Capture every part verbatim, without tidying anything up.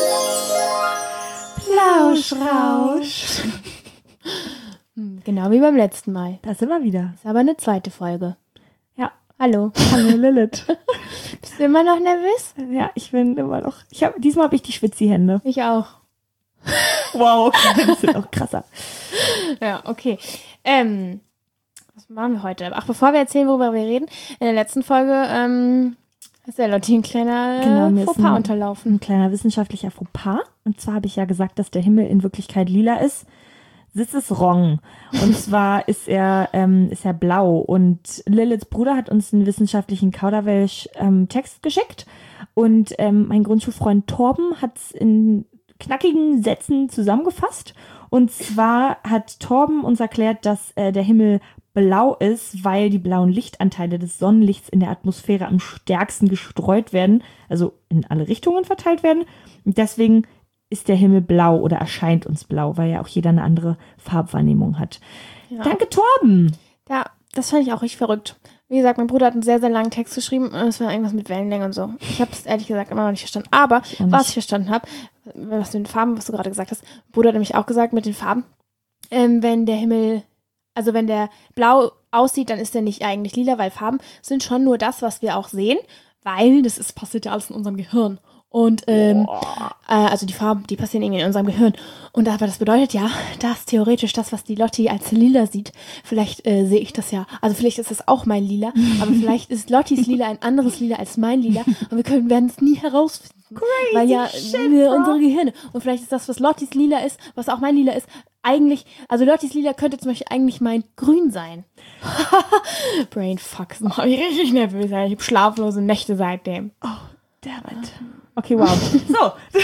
Plauschrausch. Genau wie beim letzten Mal. Das immer wieder. Das ist aber eine zweite Folge. Ja. Hallo. Hallo Lilith. Bist du immer noch nervös? Ja, ich bin immer noch. Ich hab, diesmal habe ich die Schwitzi-Hände. Ich auch. Wow, okay, das wird auch krasser. Ja, okay. Ähm, was machen wir heute? Ach, bevor wir erzählen, worüber wir reden, in der letzten Folge ähm, ist der Lotti ein kleiner genau, mir Fauxpas ist ein, unterlaufen. Ein kleiner wissenschaftlicher Fauxpas. Und zwar habe ich ja gesagt, dass der Himmel in Wirklichkeit lila ist. Das ist wrong. Und zwar ist er, ähm, ist er blau. Und Liliths Bruder hat uns einen wissenschaftlichen Kauderwelsch-Text ähm, geschickt. Und ähm, mein Grundschulfreund Torben hat es in knackigen Sätzen zusammengefasst. Und zwar hat Torben uns erklärt, dass äh, der Himmel blau ist, weil die blauen Lichtanteile des Sonnenlichts in der Atmosphäre am stärksten gestreut werden, also in alle Richtungen verteilt werden. Und deswegen ist der Himmel blau oder erscheint uns blau, weil ja auch jeder eine andere Farbwahrnehmung hat. Ja. Danke, Torben! Ja, das fand ich auch richtig verrückt. Wie gesagt, mein Bruder hat einen sehr, sehr langen Text geschrieben. Es war irgendwas mit Wellenlänge und so. Ich habe es ehrlich gesagt immer noch nicht verstanden. Aber ich was ich verstanden habe, was mit den Farben, was du gerade gesagt hast, mein Bruder hat nämlich auch gesagt, mit den Farben, ähm, wenn der Himmel, also wenn der blau aussieht, dann ist der nicht eigentlich lila, weil Farben sind schon nur das, was wir auch sehen, weil das ist, passiert ja alles in unserem Gehirn. Und ähm, äh, also die Farben, die passieren irgendwie in unserem Gehirn. Und aber das bedeutet ja, dass theoretisch das, was die Lotti als lila sieht, vielleicht äh, sehe ich das ja, also vielleicht ist das auch mein Lila, aber vielleicht ist Lottis Lila ein anderes Lila als mein Lila und wir können werden es nie herausfinden. Crazy weil ja shit, wir bro. unsere Gehirne. Und vielleicht ist das, was Lottis Lila ist, was auch mein Lila ist, eigentlich, also Lottis Lila könnte zum Beispiel eigentlich mein Grün sein. Brainfuck, das macht mich richtig nervös. Ich habe schlaflose Nächte seitdem. Oh, damn it. Okay, wow. So.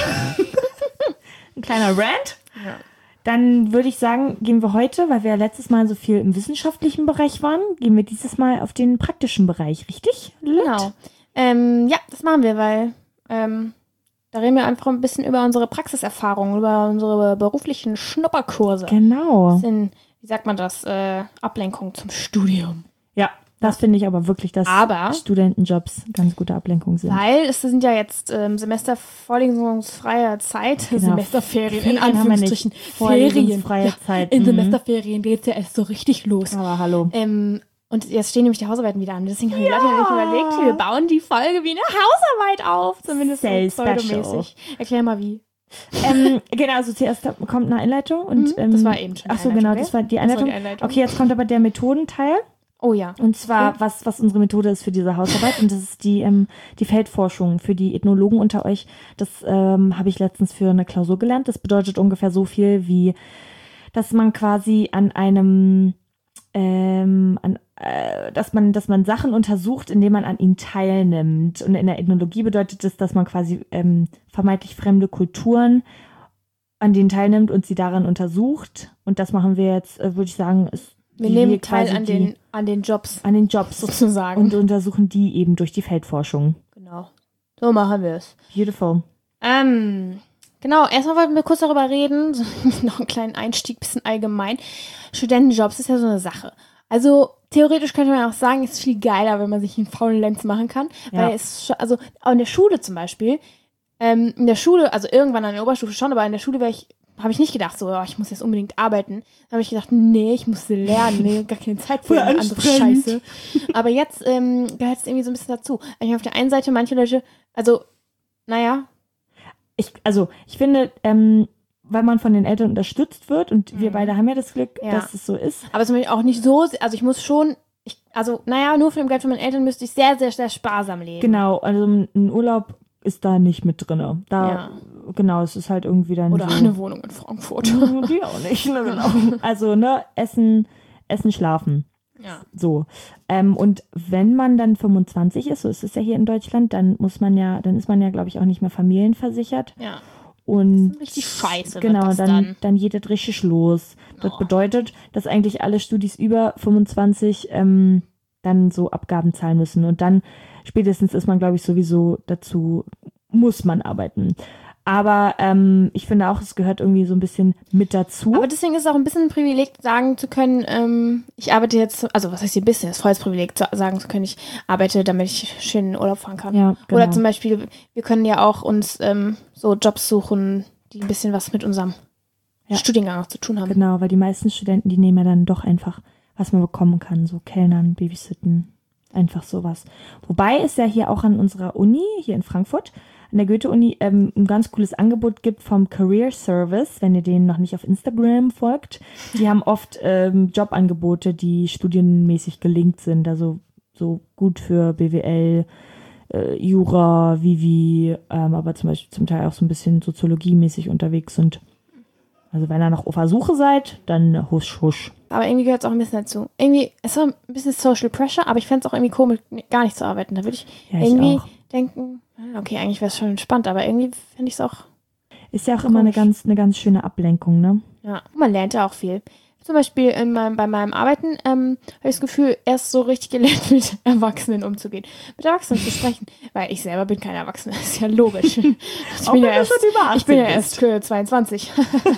Ein kleiner Rant. Ja. Dann würde ich sagen, gehen wir heute, weil wir ja letztes Mal so viel im wissenschaftlichen Bereich waren, gehen wir dieses Mal auf den praktischen Bereich, richtig? Lilith? Genau. Ähm, ja, das machen wir, weil ähm, da reden wir einfach ein bisschen über unsere Praxiserfahrungen, über unsere beruflichen Schnupperkurse. Genau. Das sind, wie sagt man das, äh, Ablenkung zum Studium. Ja, das finde ich aber wirklich, dass aber, Studentenjobs ganz gute Ablenkung sind. Weil es sind ja jetzt ähm, Semestervorlesungsfreie Zeit, genau. Semesterferien, in Ferien haben wir Anführungsstrichen, nicht. Ferien. Vorlesungsfreie Zeit. In mhm. Semesterferien geht es ja erst so richtig los. Aber hallo. Ähm, und jetzt stehen nämlich die Hausarbeiten wieder an. Deswegen haben die Ja. Leute ja nicht überlegt, wir bauen die Folge wie eine Hausarbeit auf. Zumindest Sehr so pseudomäßig. Erklär mal wie. ähm, genau, also zuerst kommt eine Einleitung. Und, Mhm, ähm, das war eben schon die Ach so, Einleitung, genau, gell? das war die Das war Einleitung. die Einleitung. Okay, jetzt kommt aber der Methodenteil. Oh ja. Und zwar, okay. was, was unsere Methode ist für diese Hausarbeit. Und das ist die, ähm, die Feldforschung für die Ethnologen unter euch. Das ähm, habe ich letztens für eine Klausur gelernt. Das bedeutet ungefähr so viel wie, dass man quasi an einem, ähm, an, äh, dass man, dass man Sachen untersucht, indem man an ihnen teilnimmt. Und in der Ethnologie bedeutet das, dass man quasi ähm, vermeintlich fremde Kulturen an denen teilnimmt und sie daran untersucht. Und das machen wir jetzt, äh, würde ich sagen, ist Wir nehmen teil an die, den, an den Jobs. An den Jobs sozusagen. Und untersuchen die eben durch die Feldforschung. Genau. So machen wir es. Beautiful. Ähm, genau, erstmal wollten wir kurz darüber reden, so, noch einen kleinen Einstieg, bisschen allgemein. Studentenjobs ist ja so eine Sache. Also theoretisch könnte man auch sagen, es ist viel geiler, wenn man sich einen faulen Lenz machen kann. Ja. Weil es, schon- also auch in der Schule zum Beispiel, ähm, in der Schule, also irgendwann an der Oberstufe schon, aber in der Schule wäre ich habe ich nicht gedacht, so, oh, ich muss jetzt unbedingt arbeiten. Da habe ich gedacht, nee, ich muss lernen, nee, gar keine Zeit für Voll eine andere anstrengend. Scheiße. Aber jetzt ähm, gehört es irgendwie so ein bisschen dazu. Ich meine, auf der einen Seite, manche Leute, also, naja. Ich, also, ich finde, ähm, weil man von den Eltern unterstützt wird und wir Mhm. beide haben ja das Glück, Ja. dass es so ist. Aber zum Beispiel auch nicht so, also ich muss schon, ich, also, naja, nur von dem Geld von meinen Eltern müsste ich sehr, sehr, sehr sparsam leben. Genau, also ein Urlaub ist da nicht mit drin. Da, Ja. genau, es ist halt irgendwie dann Oder so. eine Wohnung in Frankfurt. Die auch nicht, ne, genau. Also, ne, Essen, Essen, Schlafen. Ja. So. Ähm, und wenn man dann fünfundzwanzig ist, so ist es ja hier in Deutschland, dann muss man ja, dann ist man ja, glaube ich, auch nicht mehr familienversichert. Ja. Und Richtig scheiße wird genau, das dann, dann. dann geht das richtig los. Das Oh. bedeutet, dass eigentlich alle Studis über fünfundzwanzig ähm, dann so Abgaben zahlen müssen. Und dann spätestens ist man, glaube ich, sowieso dazu, muss man arbeiten. Aber ähm, ich finde auch, es gehört irgendwie so ein bisschen mit dazu. Aber deswegen ist es auch ein bisschen ein Privileg, sagen zu können, ähm, ich arbeite jetzt, also was heißt hier ein bisschen, es ist volles Privileg, zu, sagen zu können, ich arbeite, damit ich schön in den Urlaub fahren kann. Ja, genau. Oder zum Beispiel, wir können ja auch uns ähm, so Jobs suchen, die ein bisschen was mit unserem ja. Studiengang auch zu tun haben. Genau, weil die meisten Studenten, die nehmen ja dann doch einfach, was man bekommen kann, so Kellnern, Babysitten, einfach sowas. Wobei es ja hier auch an unserer Uni, hier in Frankfurt, an der Goethe-Uni ähm, ein ganz cooles Angebot gibt vom Career Service, wenn ihr denen noch nicht auf Instagram folgt. Die haben oft ähm, Jobangebote, die studienmäßig gelinkt sind, also so gut für B W L, äh, Jura, Vivi, ähm, aber zum Beispiel zum Teil auch so ein bisschen soziologiemäßig unterwegs sind. Also wenn ihr noch auf der Suche seid, dann husch, husch. Aber irgendwie gehört es auch ein bisschen dazu. Irgendwie, es ist auch ein bisschen Social Pressure, aber ich fände es auch irgendwie komisch, gar nicht zu arbeiten. Da würde ich, ja, ich irgendwie auch. denken, okay, eigentlich wäre es schon entspannt, aber irgendwie fände ich es auch Ist ja auch komisch. Immer eine ganz, eine ganz schöne Ablenkung, ne? Ja, man lernt ja auch viel. Zum Beispiel in meinem, bei meinem Arbeiten ähm, habe ich das Gefühl, erst so richtig gelernt, mit Erwachsenen umzugehen. Mit Erwachsenen zu sprechen. Weil ich selber bin kein Erwachsener, das ist ja logisch. Ich bin, ja erst, ich bin ja erst äh, zweiundzwanzig.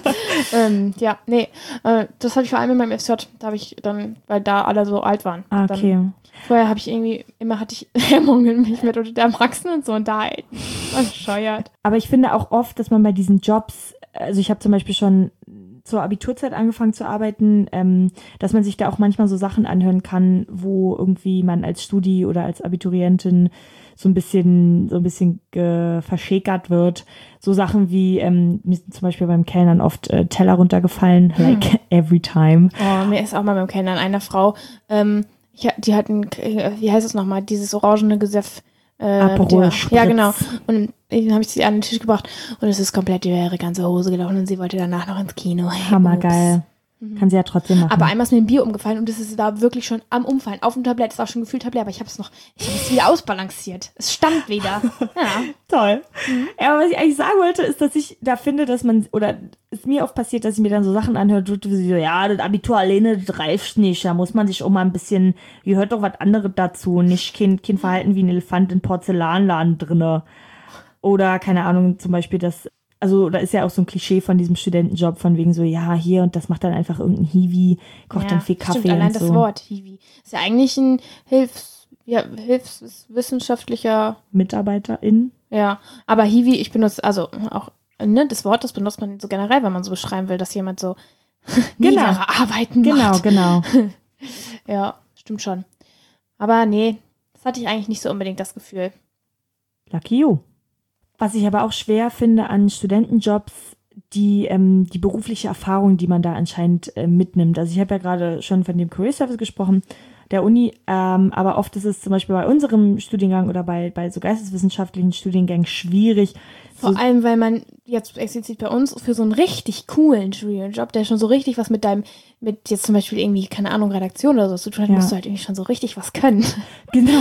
ähm, ja, nee, äh, das hatte ich vor allem in meinem F J, da habe ich dann, weil da alle so alt waren. Ah, okay. Dann, vorher habe ich irgendwie, immer hatte ich Hemmungen, mich mit unter Erwachsenen zu unterhalten. Das bescheuert. Aber ich finde auch oft, dass man bei diesen Jobs, also ich habe zum Beispiel schon zur Abiturzeit angefangen zu arbeiten, ähm, dass man sich da auch manchmal so Sachen anhören kann, wo irgendwie man als Studi oder als Abiturientin so ein bisschen so ein bisschen äh, verschäkert wird. So Sachen wie, ähm, mir sind zum Beispiel beim Kellnern oft äh, Teller runtergefallen, hm. like every time. Oh, mir ist auch mal beim Kellnern eine Frau, ähm, ich, die hat ein, wie heißt es nochmal, dieses orangene Gesöff. Äh, Aperol die, ja, genau. Und dann habe ich sie an den Tisch gebracht und es ist komplett über ihre ganze Hose gelaufen und sie wollte danach noch ins Kino. Hey, hammergeil. Mhm. Kann sie ja trotzdem machen. Aber einmal ist mir ein Bier umgefallen und es ist da wirklich schon am Umfallen. Auf dem Tablett, es war schon gefühlt Tablett, aber ich habe es noch, ich habe es wieder ausbalanciert. Es stand wieder. Ja. Toll. Mhm. Ja, aber was ich eigentlich sagen wollte, ist, dass ich da finde, dass man, oder ist mir oft passiert, dass ich mir dann so Sachen anhöre, wie so, ja, das Abitur alleine, das reicht nicht. Da muss man sich auch mal ein bisschen, gehört doch was anderes dazu. Nicht kein, kein Verhalten wie ein Elefant in Porzellanladen drinne. Oder, keine Ahnung, zum Beispiel das, also da ist ja auch so ein Klischee von diesem Studentenjob, von wegen so, ja, hier, und das macht dann einfach irgendein Hiwi, kocht ja, dann viel Kaffee stimmt, allein und so. Das Wort Hiwi ist ja eigentlich ein Hilfs, ja, hilfswissenschaftlicher MitarbeiterIn. Ja, aber Hiwi, ich benutze, also auch, ne, das Wort, das benutzt man so generell, wenn man so beschreiben will, dass jemand so genau. niedere Arbeiten genau, macht. Genau, genau. Ja, stimmt schon. Aber nee, das hatte ich eigentlich nicht so unbedingt das Gefühl. Lucky you. Was ich aber auch schwer finde an Studentenjobs, die, ähm, die berufliche Erfahrung, die man da anscheinend äh, mitnimmt. Also ich habe ja gerade schon von dem Career Service gesprochen, der Uni, ähm, aber oft ist es zum Beispiel bei unserem Studiengang oder bei, bei so geisteswissenschaftlichen Studiengängen schwierig. Vor so, allem, weil man jetzt explizit bei uns für so einen richtig coolen Studienjob, der schon so richtig was mit deinem, mit jetzt zum Beispiel irgendwie, keine Ahnung, Redaktion oder so zu tun hat, ja. musst du halt irgendwie schon so richtig was können. Genau.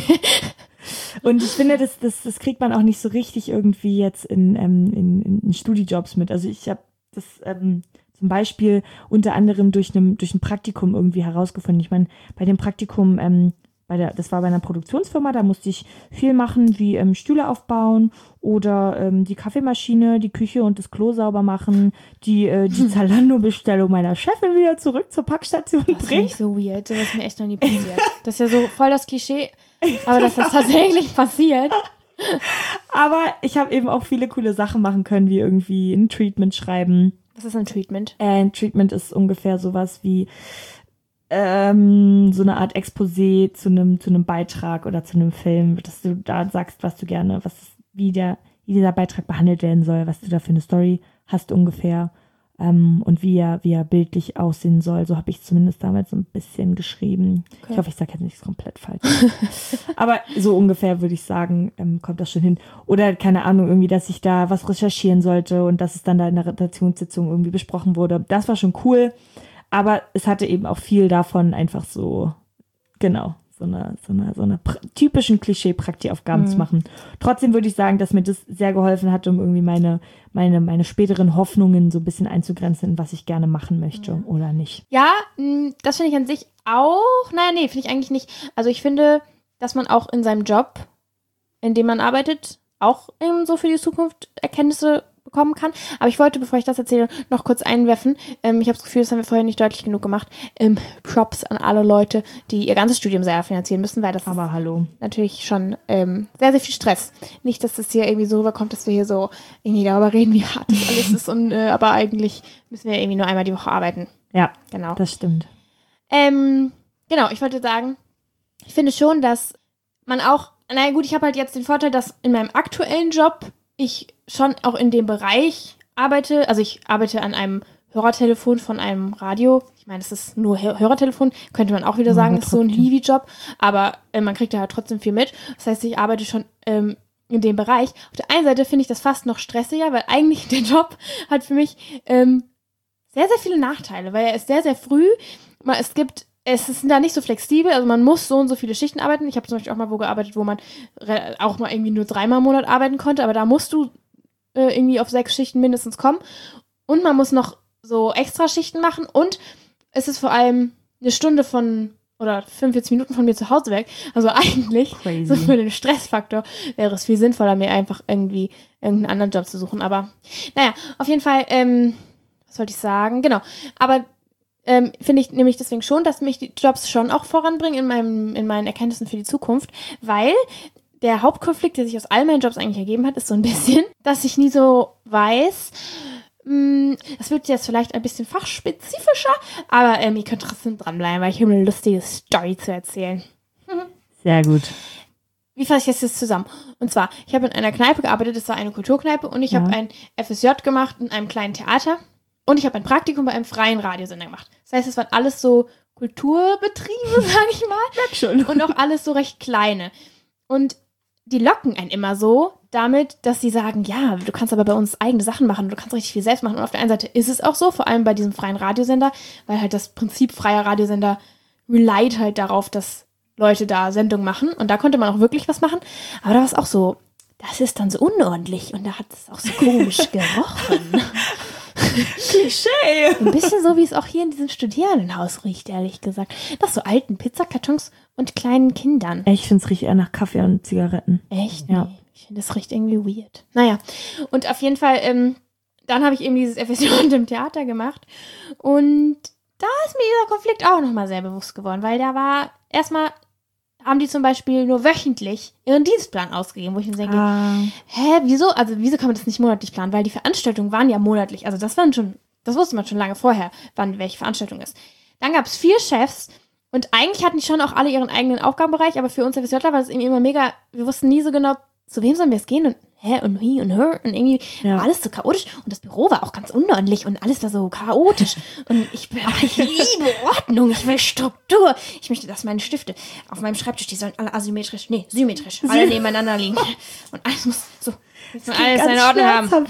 Und ich finde, das, das, das kriegt man auch nicht so richtig irgendwie jetzt in, ähm, in, in Studijobs mit. Also ich habe das ähm, zum Beispiel unter anderem durch, einem, durch ein Praktikum irgendwie herausgefunden. Ich meine, bei dem Praktikum, ähm, bei der, das war bei einer Produktionsfirma, da musste ich viel machen, wie ähm, Stühle aufbauen oder ähm, die Kaffeemaschine, die Küche und das Klo sauber machen, die, äh, die Zalando-Bestellung meiner Chefin wieder zurück zur Packstation bringen. Das ist nicht so weird, das ist mir echt noch nie passiert. Das ist ja so voll das Klischee, aber dass das tatsächlich passiert. Aber ich habe eben auch viele coole Sachen machen können, wie irgendwie ein Treatment schreiben. Was ist ein Treatment? Äh, ein Treatment ist ungefähr sowas wie ähm, so eine Art Exposé zu einem zu einem Beitrag oder zu einem Film, dass du da sagst, was du gerne, was wie der wie dieser Beitrag behandelt werden soll, was du da für eine Story hast ungefähr ähm, und wie er wie er bildlich aussehen soll. So habe ich zumindest damals so ein bisschen geschrieben. Okay. Ich hoffe, ich sage jetzt nichts komplett falsch. Aber so ungefähr würde ich sagen, ähm, kommt das schon hin. Oder keine Ahnung, irgendwie, dass ich da was recherchieren sollte und dass es dann da in der Redaktionssitzung irgendwie besprochen wurde. Das war schon cool. Aber es hatte eben auch viel davon einfach so, genau, so eine, so eine, so eine pr- typischen Klischee-Prakti-Aufgaben mhm. zu machen. Trotzdem würde ich sagen, dass mir das sehr geholfen hat, um irgendwie meine, meine, meine späteren Hoffnungen so ein bisschen einzugrenzen, was ich gerne machen möchte mhm. oder nicht. Ja, das finde ich an sich auch, naja, nee, finde ich eigentlich nicht. Also ich finde, dass man auch in seinem Job, in dem man arbeitet, auch ähm, so für die Zukunft Erkenntnisse bekommen kann. Aber ich wollte, bevor ich das erzähle, noch kurz einwerfen. Ähm, ich habe das Gefühl, das haben wir vorher nicht deutlich genug gemacht. Ähm, Props an alle Leute, die ihr ganzes Studium selber finanzieren müssen, weil das Aber ist hallo. natürlich schon ähm, sehr, sehr viel Stress. Nicht, dass das hier irgendwie so rüberkommt, dass wir hier so irgendwie darüber reden, wie hart das alles ist. Und, äh, aber eigentlich müssen wir irgendwie nur einmal die Woche arbeiten. Ja, genau. Das stimmt. Ähm, genau, ich wollte sagen, ich finde schon, dass man auch, naja gut, ich habe halt jetzt den Vorteil, dass in meinem aktuellen Job ich schon auch in dem Bereich arbeite. Also ich arbeite an einem Hörertelefon von einem Radio. Ich meine, es ist nur Hör- Hörertelefon, könnte man auch wieder sagen, Ja, das ist so ein Hiwi-Job, aber äh, man kriegt da halt trotzdem viel mit. Das heißt, ich arbeite schon ähm, in dem Bereich. Auf der einen Seite finde ich das fast noch stressiger, weil eigentlich der Job hat für mich ähm, sehr, sehr viele Nachteile, weil er ist sehr, sehr früh. Es gibt, es ist da nicht so flexibel, also man muss so und so viele Schichten arbeiten. Ich habe zum Beispiel auch mal wo gearbeitet, wo man re- auch mal irgendwie nur dreimal im Monat arbeiten konnte, aber da musst du äh, irgendwie auf sechs Schichten mindestens kommen. Und man muss noch so extra Schichten machen und es ist vor allem eine Stunde von oder fünfundvierzig Minuten von mir zu Hause weg. Also eigentlich, Crazy. so für den Stressfaktor, wäre es viel sinnvoller, mir einfach irgendwie irgendeinen anderen Job zu suchen. Aber naja, auf jeden Fall, ähm, was wollte ich sagen? Genau. Aber ähm, finde ich nämlich deswegen schon, dass mich die Jobs schon auch voranbringen in, meinem, in meinen Erkenntnissen für die Zukunft, weil der Hauptkonflikt, der sich aus all meinen Jobs eigentlich ergeben hat, ist so ein bisschen, dass ich nie so weiß, mh, das wird jetzt vielleicht ein bisschen fachspezifischer, aber ähm, ihr könnt trotzdem dranbleiben, weil ich habe eine lustige Story zu erzählen. Sehr gut. Wie fasse ich das jetzt zusammen? Und zwar, ich habe in einer Kneipe gearbeitet, das war eine Kulturkneipe und ich Ja. habe ein F S J gemacht in einem kleinen Theater und ich habe ein Praktikum bei einem freien Radiosender gemacht. Das heißt, es waren alles so Kulturbetriebe, sage ich mal. Merk schon. Und auch alles so recht kleine. Und die locken einen immer so damit, dass sie sagen, ja, du kannst aber bei uns eigene Sachen machen, du kannst richtig viel selbst machen. Und auf der einen Seite ist es auch so, vor allem bei diesem freien Radiosender, weil halt das Prinzip freier Radiosender relied halt darauf, dass Leute da Sendungen machen. Und da konnte man auch wirklich was machen. Aber da war es auch so, das ist dann so unordentlich und da hat es auch so komisch gerochen. Klischee. Ein bisschen so, wie es auch hier in diesem Studierendenhaus riecht, ehrlich gesagt. Nach so alten Pizzakartons und kleinen Kindern. Ich finde es riecht eher nach Kaffee und Zigaretten. Echt? Ja. Nee. Ich finde, das riecht irgendwie weird. Naja, und auf jeden Fall, ähm, dann habe ich eben dieses F S J im Theater gemacht. Und da ist mir dieser Konflikt auch nochmal sehr bewusst geworden, weil da war, erstmal haben die zum Beispiel nur wöchentlich ihren Dienstplan ausgegeben, wo ich mir denke, Ah. hä, wieso? Also wieso kann man das nicht monatlich planen? Weil die Veranstaltungen waren ja monatlich. Also das waren schon, das wusste man schon lange vorher, wann welche Veranstaltung ist. Dann gab es vier Chefs und eigentlich hatten die schon auch alle ihren eigenen Aufgabenbereich, aber für uns FSJler war das irgendwie immer mega, wir wussten nie so genau, zu wem sollen wir es gehen und hä und he und her und irgendwie Ja. war alles so chaotisch und das Büro war auch ganz unordentlich und alles war so chaotisch und ich, ach, ich liebe Ordnung, ich will Struktur. Ich möchte, dass meine Stifte auf meinem Schreibtisch, die sollen alle asymmetrisch, nee, symmetrisch, alle nebeneinander liegen und alles muss so, muss man alles seine Ordnung haben.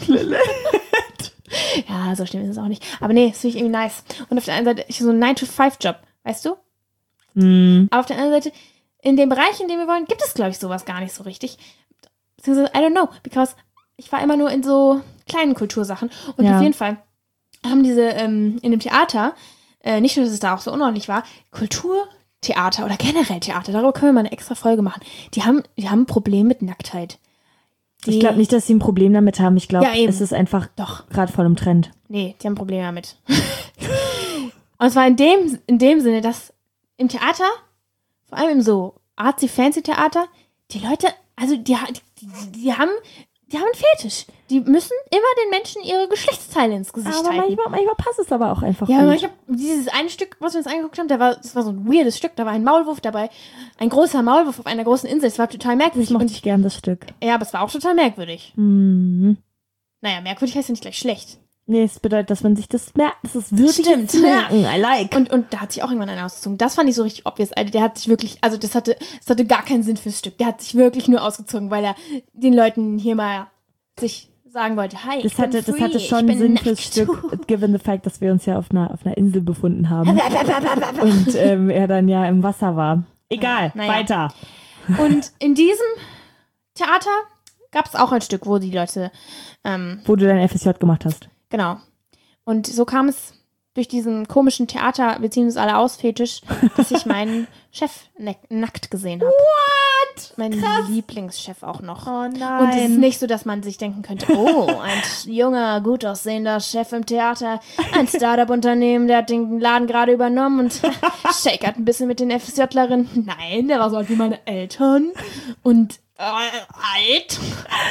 Ja, so schlimm ist es auch nicht. Aber nee, das finde ich irgendwie nice. Und auf der einen Seite, ich so ein nine to five Job, weißt du? Mm. Aber auf der anderen Seite, in dem Bereich, in dem wir wollen, gibt es, glaube ich, sowas gar nicht so richtig. Beziehungsweise, I don't know, because ich war immer nur in so kleinen Kultursachen. Und Ja. auf jeden Fall haben diese ähm, in dem Theater, äh, nicht nur, dass es da auch so unordentlich war, Kulturtheater oder generell Theater, darüber können wir mal eine extra Folge machen. Die haben, die haben ein Problem mit Nacktheit. Die, Ich glaube nicht, dass sie ein Problem damit haben. Ich glaube, Ja, eben. es ist einfach Doch. gerade voll im Trend. Nee, die haben Probleme damit. Und zwar in dem, in dem Sinne, dass im Theater, vor allem im so artsy-fancy-Theater, die Leute, also die, die, die haben die haben einen Fetisch. Die müssen immer den Menschen ihre Geschlechtsteile ins Gesicht Aber halten. manchmal, manchmal passt es aber auch einfach Ja, gut. aber ich habe dieses eine Stück, was wir uns angeguckt haben, der war, das war so ein weirdes Stück, da war ein Maulwurf dabei, ein großer Maulwurf auf einer großen Insel, das war total merkwürdig. Das mochte Und, ich gern, das Stück. ja, aber es war auch total merkwürdig. Mhm. Naja, merkwürdig heißt ja nicht gleich schlecht. Nee, es bedeutet, dass man sich das merkt. Das ist wirklich Stimmt. zu merken. I like. Und, und da hat sich auch irgendwann einer ausgezogen. Das fand ich so richtig obvious. Alter, der hat sich wirklich, also das hatte, das hatte gar keinen Sinn fürs Stück. Der hat sich wirklich nur ausgezogen, weil er den Leuten hier mal sich sagen wollte, hi, das ich bin hatte, das free, hatte ich schon bin Sinn nackt. fürs Stück, given the fact, dass wir uns ja auf einer, auf einer Insel befunden haben. Und ähm, er dann ja im Wasser war. Egal, Naja. weiter. Und in diesem Theater gab es auch ein Stück, wo die Leute, ähm, Wo du dein F S J gemacht hast. genau. Und so kam es durch diesen komischen Theater, wir ziehen uns alle aus, Fetisch, dass ich meinen Chef nack- nackt gesehen habe. What? mein Krass. Lieblingschef auch noch. Oh nein. Und es ist nicht so, dass man sich denken könnte, oh, ein junger, gut aussehender Chef im Theater, ein Startup-Unternehmen, der hat den Laden gerade übernommen und shakert ein bisschen mit den FSJlerinnen. Nein, der war so alt wie meine Eltern und äh, alt.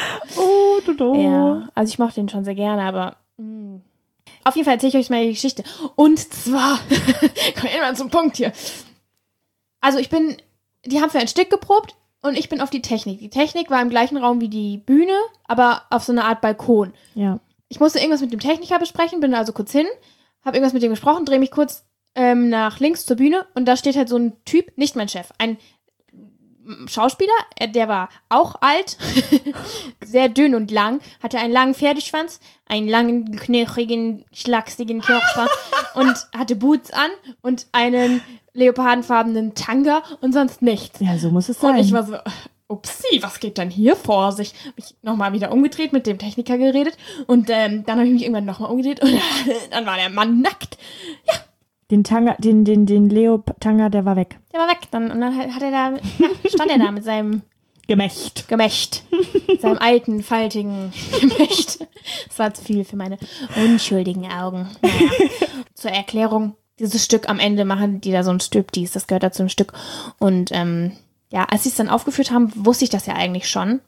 Oh, du, du. Ja, also ich mochte den schon sehr gerne, aber mh. Auf jeden Fall erzähle ich euch mal die Geschichte. Und zwar, kommen wir mal zum Punkt hier. Also ich bin, die haben für ein Stück geprobt und ich bin auf die Technik. Die Technik war im gleichen Raum wie die Bühne, aber auf so eine Art Balkon. Ja. Ich musste irgendwas mit dem Techniker besprechen, bin also kurz hin, habe irgendwas mit dem gesprochen, drehe mich kurz ähm, nach links zur Bühne und da steht halt so ein Typ, nicht mein Chef, ein Schauspieler, der war auch alt, sehr dünn und lang, hatte einen langen Pferdeschwanz, einen langen, knöchigen, schlachsigen Körper und hatte Boots an und einen leopardenfarbenen Tanga und sonst nichts. Ja, so muss es sein. Und ich war so, upsi, was geht denn hier vor sich? Hab ich nochmal wieder umgedreht, mit dem Techniker geredet und ähm, dann habe ich mich irgendwann nochmal umgedreht und dann war der Mann nackt. Ja. Den Tanga, den, den, den Leo-Tanga, der war weg. Der war weg. Dann, und dann hat er da, ja, stand er da mit seinem Gemächt. Gemächt. Seinem alten, faltigen Gemächt. Das war zu viel für meine unschuldigen Augen. Naja. Zur Erklärung, dieses Stück am Ende machen die da so ein Striptease, das gehört da zum Stück. Und ähm, ja, als sie es dann aufgeführt haben, wusste ich das ja eigentlich schon.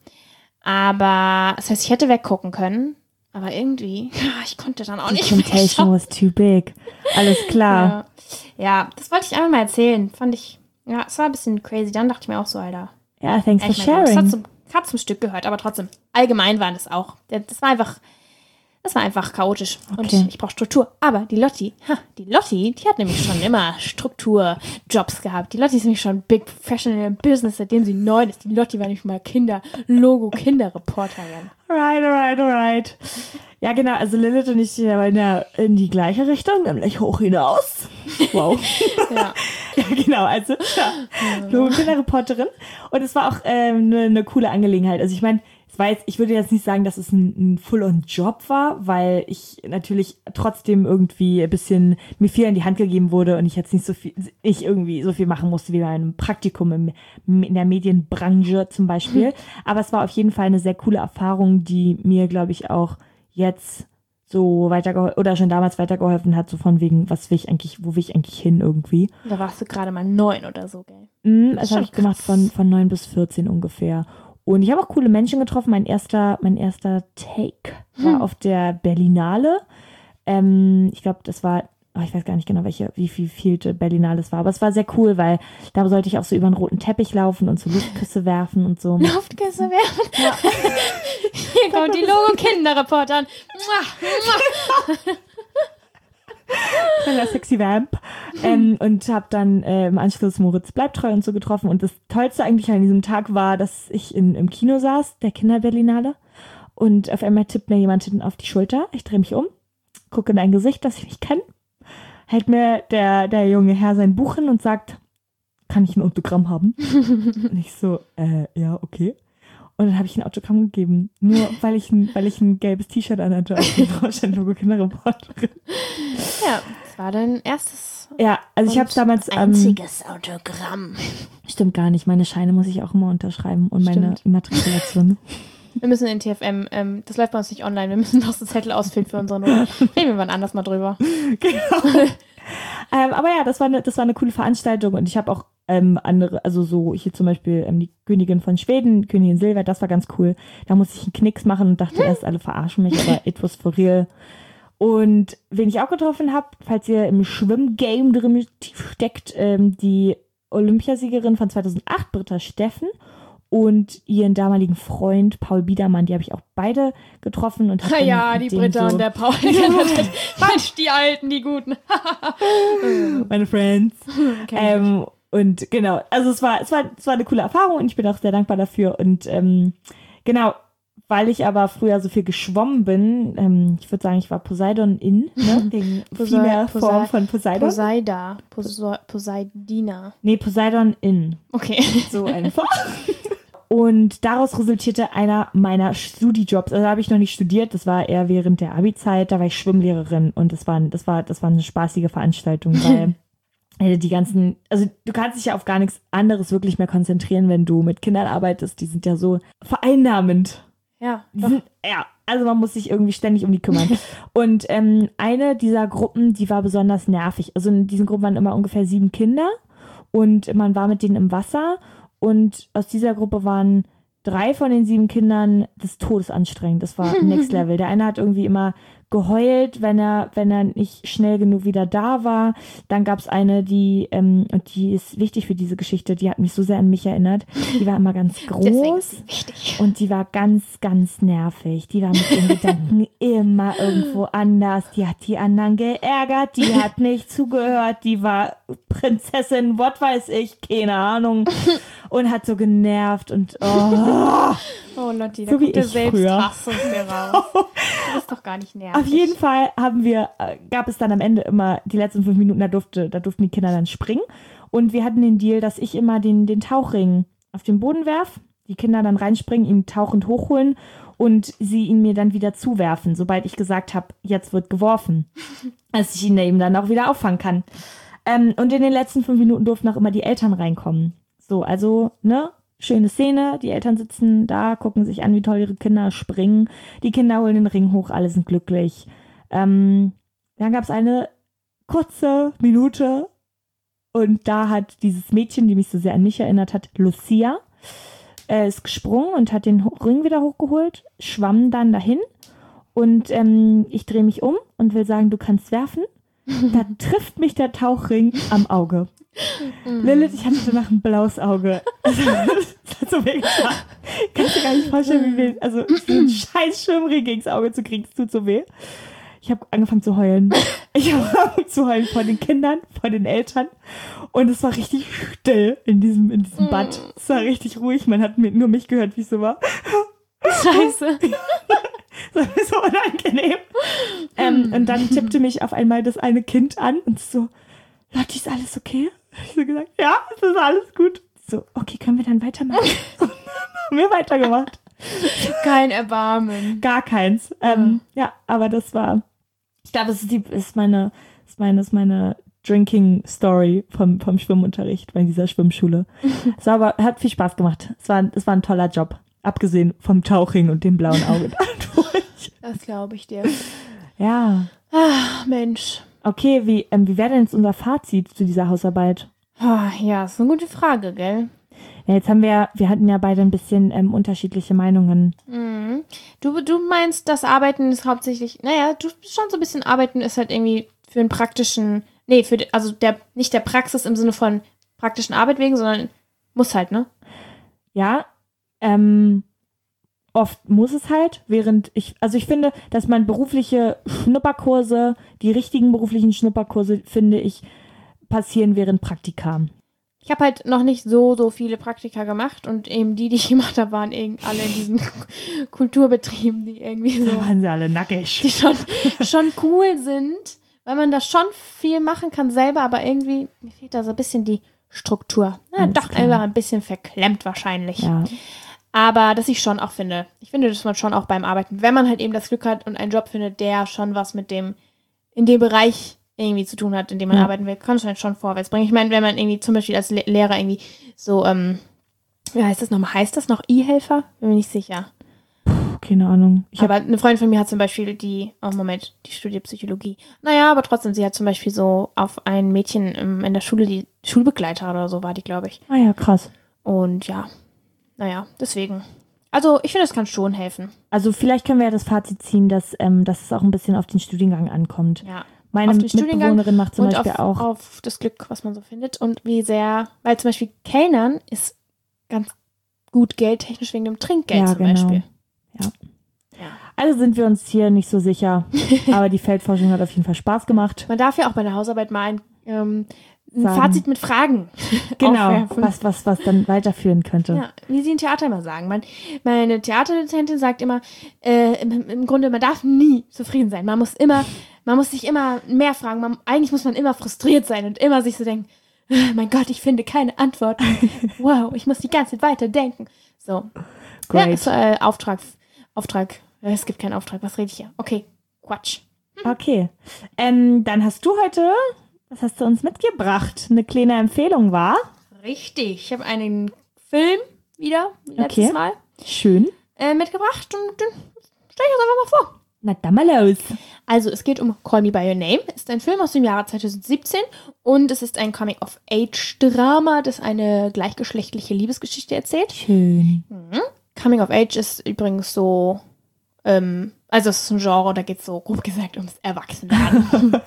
Aber das heißt, ich hätte weggucken können. Aber irgendwie, ich konnte dann auch The nicht temptation was too big. Alles klar. Ja. ja, das wollte ich einfach mal erzählen. Fand ich, ja, es war ein bisschen crazy. Dann dachte ich mir auch so, Alter. Ja, yeah, thanks ja, for ich mein, sharing. das hat zum, hat zum Stück gehört, aber trotzdem. Allgemein waren es auch. Das war einfach, das war einfach chaotisch. Okay. Und ich brauche Struktur. Aber die Lotti, ha, die Lotti, die hat nämlich schon immer Strukturjobs gehabt. Die Lotti ist nämlich schon big professional im Business, seitdem sie neun ist. Die Lotti war nämlich mal Kinder, Logo-Kinderreporterin. Alright, alright, alright. Ja, genau, also Lilith und ich wollen ja in die gleiche Richtung, nämlich hoch hinaus. Wow. ja. ja, genau, also ja, Logo-Kinderreporterin. Und es war auch eine ähm, ne, ne coole Angelegenheit. Also ich meine, es war jetzt, ich würde jetzt nicht sagen, dass es ein, ein Full-on-Job war, weil ich natürlich trotzdem irgendwie ein bisschen mir viel in die Hand gegeben wurde und ich jetzt nicht so viel, ich irgendwie so viel machen musste wie bei einem Praktikum im, in der Medienbranche zum Beispiel. Mhm. Aber es war auf jeden Fall eine sehr coole Erfahrung, die mir, glaube ich, auch jetzt so weitergeholfen oder schon damals weitergeholfen hat, so von wegen, was will ich eigentlich, wo will ich eigentlich hin irgendwie. Da warst du gerade mal neun oder so, gell? Mm, das habe ich gemacht von, von neun bis vierzehn ungefähr. Und ich habe auch coole Menschen getroffen. Mein erster, mein erster Take war hm. auf der Berlinale. Ähm, ich glaube, das war, oh, ich weiß gar nicht genau, welche, wie viel vielte Berlinale es war. Aber es war sehr cool, weil da sollte ich auch so über einen roten Teppich laufen und so Luftküsse werfen und so. Luftküsse werfen? Ja. Hier kommt die Logo-Kinderreporterin. Kleiner sexy Vamp. Ähm, und habe dann äh, im Anschluss Moritz Bleibtreu und so getroffen. Und das Tollste eigentlich an diesem Tag war, dass ich in, im Kino saß, der Kinderberlinale. Und auf einmal tippt mir jemand hinten auf die Schulter. Ich drehe mich um, gucke in ein Gesicht, das ich nicht kenne. Hält mir der, der junge Herr sein Buch hin und sagt, kann ich ein Autogramm haben? Und ich so, äh, ja, okay. Und dann habe ich ein Autogramm gegeben, nur weil ich ein, weil ich ein gelbes T-Shirt anhatte auf dem Logo Kinderreporterin. Ja, das war dein erstes. Ja, also ich habe es damals. Einziges ähm, Autogramm. Stimmt gar nicht. Meine Scheine muss ich auch immer unterschreiben und meine Stimmt. Immatrikulation. Wir müssen in T F M, ähm, das läuft bei uns nicht online, wir müssen noch so Zettel ausfüllen für unsere Noten. Reden wir wann anders mal drüber. Genau. ähm, aber ja, das war eine, das war eine coole Veranstaltung und ich habe auch ähm, andere, also so hier zum Beispiel ähm, die Königin von Schweden, Königin Silvia, das war ganz cool. Da musste ich einen Knicks machen und dachte erst, alle verarschen mich, aber it was for real. Und wen ich auch getroffen habe, falls ihr im Schwimmgame drin steckt, ähm, die Olympiasiegerin von zweitausendacht, Britta Steffen, und ihren damaligen Freund Paul Biedermann, die habe ich auch beide getroffen. Und hab ja, die Britta so und der Paul. Mensch, die Alten, die Guten. Meine Friends. Okay. Ähm, und genau, also es war, es war, es war eine coole Erfahrung und ich bin auch sehr dankbar dafür. Und ähm, genau, weil ich aber früher so viel geschwommen bin, ähm, ich würde sagen, ich war Poseidon in, ne? Wegen vieler Form von Poseidon. Poseida. Pose- Poseidina. Nee, Poseidon in. Okay. So einfach. Und daraus resultierte einer meiner Studijobs. Also da habe ich noch nicht studiert, das war eher während der Abi-Zeit, da war ich Schwimmlehrerin und das war, das war, das war eine spaßige Veranstaltung, weil die ganzen, also du kannst dich ja auf gar nichts anderes wirklich mehr konzentrieren, wenn du mit Kindern arbeitest. Die sind ja so vereinnahmend. Ja. Die sind, ja, also man muss sich irgendwie ständig um die kümmern. Und ähm, eine dieser Gruppen, die war besonders nervig. Also in diesen Gruppen waren immer ungefähr sieben Kinder und man war mit denen im Wasser. Und aus dieser Gruppe waren drei von den sieben Kindern des Todes anstrengend. Das war Next Level. Der eine hat irgendwie immer geheult, wenn er, wenn er nicht schnell genug wieder da war. Dann gab es eine, die, ähm, und die ist wichtig für diese Geschichte, die hat mich so sehr an mich erinnert. Die war immer ganz groß und die war ganz, ganz nervig. Die war mit ihren Gedanken immer irgendwo anders. Die hat die anderen geärgert, die hat nicht zugehört, die war Prinzessin, was weiß ich, keine Ahnung. Und hat so genervt und oh. Oh Lotti, da so kommt der Selbsthass aus dir raus. Das ist doch gar nicht nervig. Auf jeden Fall haben wir, äh, gab es dann am Ende immer die letzten fünf Minuten, da durfte, da durften die Kinder dann springen. Und wir hatten den Deal, dass ich immer den, den Tauchring auf den Boden werfe, die Kinder dann reinspringen, ihn tauchend hochholen und sie ihn mir dann wieder zuwerfen, sobald ich gesagt habe, jetzt wird geworfen. Dass ich ihn eben dann auch wieder auffangen kann. Ähm, und in den letzten fünf Minuten durften auch immer die Eltern reinkommen. So, also, ne? Schöne Szene, die Eltern sitzen da, gucken sich an, wie toll ihre Kinder springen. Die Kinder holen den Ring hoch, alle sind glücklich. Ähm, dann gab es eine kurze Minute und da hat dieses Mädchen, die mich so sehr an mich erinnert hat, Lucia, äh, ist gesprungen und hat den Ring wieder hochgeholt, schwamm dann dahin und ähm, ich drehe mich um und will sagen, du kannst werfen. Da trifft mich der Tauchring am Auge. Mm. Lilith, ich hatte danach ein blaues Auge. Also, das hat so weh getan. Kannst du gar nicht vorstellen, wie weh. Also, so einen scheiß Schwimmring gegen das Auge zu kriegen, es tut so weh. Ich habe angefangen zu heulen. Ich habe angefangen zu heulen vor den Kindern, vor den Eltern. Und es war richtig still in diesem, in diesem Bad. Es war richtig ruhig. Man hat nur mich gehört, wie es so war. Scheiße. Das war so unangenehm. Ähm, und dann tippte mich auf einmal das eine Kind an und so, Lotti, ist alles okay? Ich so gesagt, ja, es ist alles gut. So, okay, können wir dann weitermachen? Haben wir weitergemacht. Kein Erbarmen. Gar keins. Ähm, ja. ja, aber das war, ich glaube, es ist, die, ist meine, ist meine, ist meine Drinking-Story vom, vom Schwimmunterricht bei dieser Schwimmschule. Es war aber, hat viel Spaß gemacht. Es war, es war ein toller Job. Abgesehen vom Tauchring und dem blauen Auge dadurch. Das glaube ich dir. Ja. Ach, Mensch. Okay, wie, ähm, wie wäre denn jetzt unser Fazit zu dieser Hausarbeit? Oh, ja, ist eine gute Frage, gell? Ja, jetzt haben wir, wir hatten ja beide ein bisschen ähm, unterschiedliche Meinungen. Mhm. Du, du meinst, das Arbeiten ist hauptsächlich, naja, du schon so ein bisschen Arbeiten ist halt irgendwie für einen praktischen, nee, für, also der, nicht der Praxis im Sinne von praktischen Arbeit wegen, sondern muss halt, ne? Ja, ähm, oft muss es halt, während ich, also ich finde, dass man berufliche Schnupperkurse, die richtigen beruflichen Schnupperkurse, finde ich, passieren während Praktika. Ich habe halt noch nicht so, so viele Praktika gemacht und eben die, die ich gemacht habe, waren irgendwie alle in diesen Kulturbetrieben, die irgendwie so... Da waren sie alle nackig. Die schon, schon cool sind, weil man da schon viel machen kann selber, aber irgendwie, mir fehlt da so ein bisschen die Struktur. Ja, doch klar. Einfach ein bisschen verklemmt wahrscheinlich. Ja. Aber das ich schon auch finde. Ich finde, dass man schon auch beim Arbeiten, wenn man halt eben das Glück hat und einen Job findet, der schon was mit dem, in dem Bereich irgendwie zu tun hat, in dem man ja. arbeiten will, kann es halt schon vorwärts bringen. Ich meine, wenn man irgendwie zum Beispiel als Le- Lehrer irgendwie so, ähm, wie heißt das nochmal? Heißt das noch E-Helfer? Bin mir nicht sicher. Puh, keine Ahnung. Ich aber eine Freundin von mir hat zum Beispiel die, oh Moment, die studiert Psychologie. Naja, aber trotzdem, sie hat zum Beispiel so auf ein Mädchen im, in der Schule, die Schulbegleiter oder so war die, glaube ich. Ah ja, krass. Und ja, naja, deswegen. Also ich finde, es kann schon helfen. Also vielleicht können wir ja das Fazit ziehen, dass, ähm, dass es auch ein bisschen auf den Studiengang ankommt. Ja. Meine Mitbewohnerin macht zum und Beispiel auf, auch. auf das Glück, was man so findet und wie sehr, weil zum Beispiel Kellnern ist ganz gut geldtechnisch wegen dem Trinkgeld ja, zum genau. Beispiel. Ja. ja. Also sind wir uns hier nicht so sicher, aber die Feldforschung hat auf jeden Fall Spaß gemacht. Man darf ja auch bei der Hausarbeit mal ein, ähm, ein Fazit mit Fragen genau, aufwerfen. was, was, was dann weiterführen könnte. Ja, wie sie im Theater immer sagen. Man, meine Theaterdozentin sagt immer, äh, im, im Grunde, man darf nie zufrieden sein. Man muss immer, man muss sich immer mehr fragen. Man, eigentlich muss man immer frustriert sein und immer sich so denken, oh mein Gott, ich finde keine Antworten. Wow, ich muss die ganze Zeit weiterdenken. So. Great. Ja, so, äh, Auftrag, Auftrag, äh, es gibt keinen Auftrag, was rede ich hier? Okay, Quatsch. Okay, ähm, dann hast du heute Was hast du uns mitgebracht? Eine kleine Empfehlung, war? Richtig. Ich habe einen Film wieder, wie letztes Okay. Mal, Schön. äh, mitgebracht und den stelle ich jetzt einfach mal vor. Na, dann mal los. Also, es geht um Call Me By Your Name. Ist ein Film aus dem Jahre zwanzig siebzehn und es ist ein Coming-of-Age-Drama, das eine gleichgeschlechtliche Liebesgeschichte erzählt. Schön. Mhm. Coming-of-Age ist übrigens so, ähm, also es ist ein Genre, da geht es so, grob gesagt, ums Erwachsenwerden.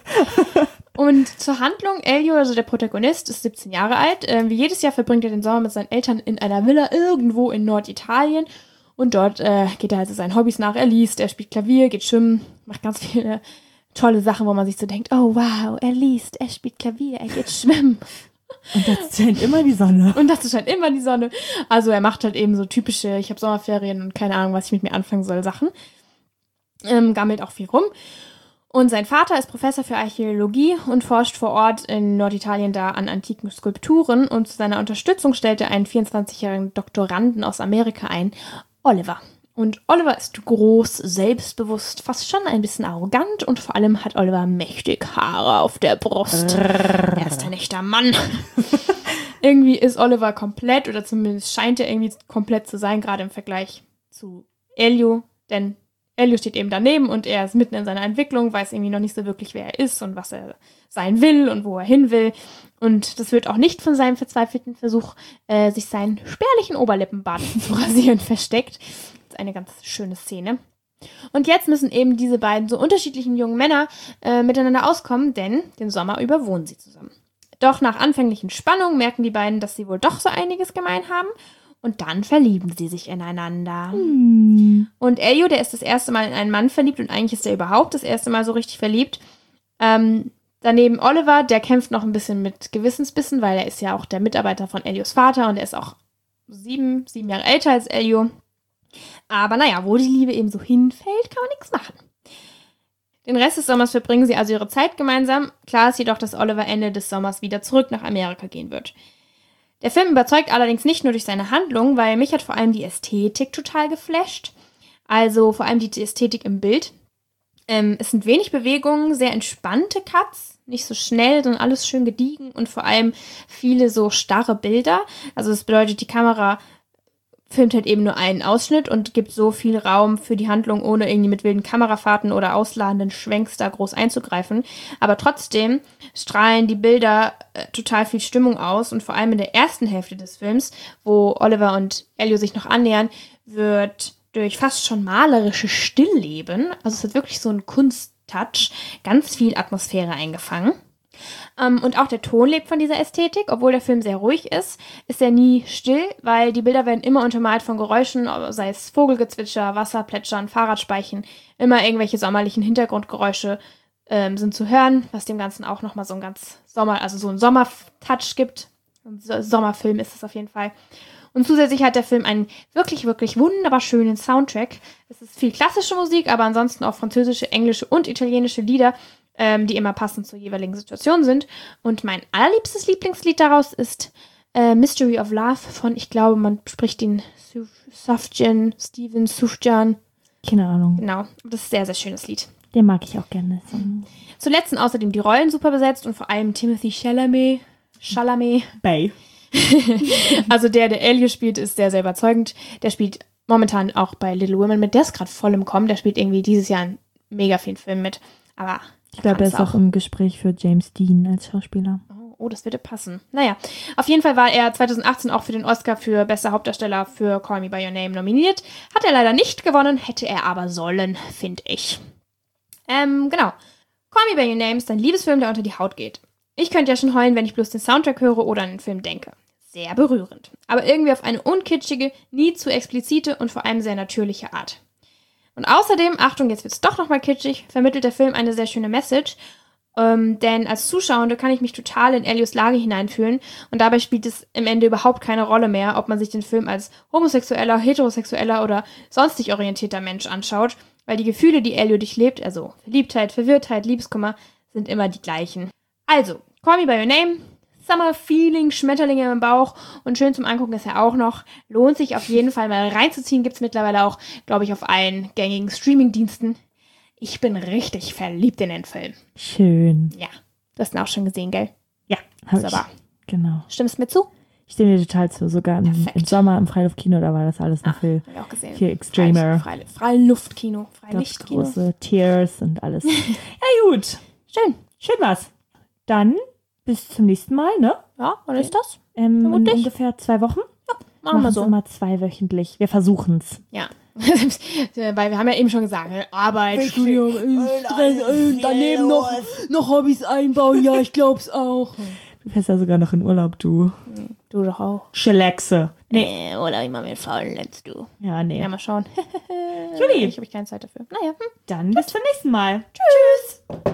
Und zur Handlung, Elio, also der Protagonist, ist siebzehn Jahre alt. Ähm, wie jedes Jahr verbringt er den Sommer mit seinen Eltern in einer Villa irgendwo in Norditalien. Und dort äh, geht er also seinen Hobbys nach. Er liest, er spielt Klavier, geht schwimmen, macht ganz viele tolle Sachen, wo man sich so denkt, oh wow, er liest, er spielt Klavier, er geht schwimmen. Und das scheint immer die Sonne. Und das ist halt immer die Sonne. Also er macht halt eben so typische, ich habe Sommerferien und keine Ahnung, was ich mit mir anfangen soll, Sachen. Ähm, gammelt auch viel rum. Und sein Vater ist Professor für Archäologie und forscht vor Ort in Norditalien da an antiken Skulpturen. Und zu seiner Unterstützung stellt er einen vierundzwanzigjährigen Doktoranden aus Amerika ein, Oliver. Und Oliver ist groß, selbstbewusst, fast schon ein bisschen arrogant und vor allem hat Oliver mächtig Haare auf der Brust. Er ist ein echter Mann. Irgendwie ist Oliver komplett, oder zumindest scheint er irgendwie komplett zu sein, gerade im Vergleich zu Elio, denn Elio steht eben daneben und er ist mitten in seiner Entwicklung, weiß irgendwie noch nicht so wirklich, wer er ist und was er sein will und wo er hin will. Und das wird auch nicht von seinem verzweifelten Versuch, äh, sich seinen spärlichen Oberlippenbart zu rasieren, versteckt. Das ist eine ganz schöne Szene. Und jetzt müssen eben diese beiden so unterschiedlichen jungen Männer äh, miteinander auskommen, denn den Sommer über wohnen sie zusammen. Doch nach anfänglichen Spannungen merken die beiden, dass sie wohl doch so einiges gemein haben. Und dann verlieben sie sich ineinander. Hm. Und Elio, der ist das erste Mal in einen Mann verliebt und eigentlich ist er überhaupt das erste Mal so richtig verliebt. Ähm, daneben Oliver, der kämpft noch ein bisschen mit Gewissensbissen, weil er ist ja auch der Mitarbeiter von Elios Vater und er ist auch sieben, sieben Jahre älter als Elio. Aber naja, wo die Liebe eben so hinfällt, kann man nichts machen. Den Rest des Sommers verbringen sie also ihre Zeit gemeinsam. Klar ist jedoch, dass Oliver Ende des Sommers wieder zurück nach Amerika gehen wird. Der Film überzeugt allerdings nicht nur durch seine Handlung, weil mich hat vor allem die Ästhetik total geflasht. Also vor allem die Ästhetik im Bild. Ähm, es sind wenig Bewegungen, sehr entspannte Cuts, nicht so schnell, sondern alles schön gediegen und vor allem viele so starre Bilder. Also das bedeutet, die Kamera filmt halt eben nur einen Ausschnitt und gibt so viel Raum für die Handlung, ohne irgendwie mit wilden Kamerafahrten oder ausladenden Schwenks da groß einzugreifen. Aber trotzdem strahlen die Bilder äh, total viel Stimmung aus und vor allem in der ersten Hälfte des Films, wo Oliver und Elio sich noch annähern, wird durch fast schon malerische Stillleben, also es hat wirklich so einen Kunsttouch, ganz viel Atmosphäre eingefangen. Um, und auch der Ton lebt von dieser Ästhetik. Obwohl der Film sehr ruhig ist, ist er nie still, weil die Bilder werden immer untermalt von Geräuschen, sei es Vogelgezwitscher, Wasserplätschern, Fahrradspeichen, immer irgendwelche sommerlichen Hintergrundgeräusche ähm, sind zu hören, was dem Ganzen auch nochmal so ein ganz Sommer, also so einen Sommertouch gibt. Ein Sommerfilm ist es auf jeden Fall. Und zusätzlich hat der Film einen wirklich, wirklich wunderbar schönen Soundtrack. Es ist viel klassische Musik, aber ansonsten auch französische, englische und italienische Lieder, ähm, die immer passend zur jeweiligen Situation sind. Und mein allerliebstes Lieblingslied daraus ist äh, Mystery of Love von, ich glaube, man spricht ihn Sufjan, Steven Sufjan. Keine Ahnung. Genau, das ist ein sehr, sehr schönes Lied. Den mag ich auch gerne. Zuletzt sind außerdem die Rollen super besetzt und vor allem Timothy Chalamet. Chalamet. Bay. Also der, der Elio spielt, ist sehr, sehr überzeugend. Der spielt momentan auch bei Little Women mit. Der ist gerade voll im Kommen. Der spielt irgendwie dieses Jahr einen mega vielen Film mit. Aber ich glaube, er ist auch. auch im Gespräch für James Dean als Schauspieler. Oh, oh, das würde passen. Naja, auf jeden Fall war er zwanzig achtzehn auch für den Oscar für bester Hauptdarsteller für Call Me By Your Name nominiert. Hat er leider nicht gewonnen, hätte er aber sollen, finde ich. Ähm, genau. Call Me By Your Name ist ein Liebesfilm, der unter die Haut geht. Ich könnte ja schon heulen, wenn ich bloß den Soundtrack höre oder an den Film denke. Sehr berührend. Aber irgendwie auf eine unkitschige, nie zu explizite und vor allem sehr natürliche Art. Und außerdem, Achtung, jetzt wird's doch nochmal kitschig, vermittelt der Film eine sehr schöne Message. Ähm, denn als Zuschauende kann ich mich total in Elios Lage hineinfühlen und dabei spielt es im Ende überhaupt keine Rolle mehr, ob man sich den Film als homosexueller, heterosexueller oder sonstig orientierter Mensch anschaut, weil die Gefühle, die Elio durchlebt, also Verliebtheit, Verwirrtheit, Liebeskummer, sind immer die gleichen. Also, Call Me By Your Name, Summer Feeling, Schmetterlinge im Bauch und schön zum Angucken ist er auch noch. Lohnt sich auf jeden Fall mal reinzuziehen, gibt's mittlerweile auch, glaube ich, auf allen gängigen Streamingdiensten. Ich bin richtig verliebt in den Film. Schön. Ja. Du hast ihn auch schon gesehen, gell? Ja, habe ich. Wunderbar. Genau. Stimmst mir zu? Ich stimme dir total zu. Sogar im, im Sommer im Freiluftkino, da war das alles noch viel, Hab ich auch gesehen. viel extremer. Freil- Freiluftkino. Gab's Freilichtkino. große Tears und alles. Ja, gut. Schön. Schön war's. Dann bis zum nächsten Mal, ne? Ja, wann ist das? Ähm, in Vermutlich. ungefähr zwei Wochen. Machen wir Machen's so. immer zweiwöchentlich. Wir versuchen's. Ja. Weil wir haben ja eben schon gesagt, ne? Arbeit, Studium, Stress, äh, daneben noch, noch Hobbys einbauen. Ja, ich glaub's auch. Du fährst ja sogar noch in Urlaub, du. Du doch auch. Chillaxe. Nee, äh, oder immer mit faulen Letzt, du. Ja, nee. Ja, mal schauen. Julie. Ich habe keine Zeit dafür. Naja. Hm. Dann bis zum nächsten Mal. Tschüss.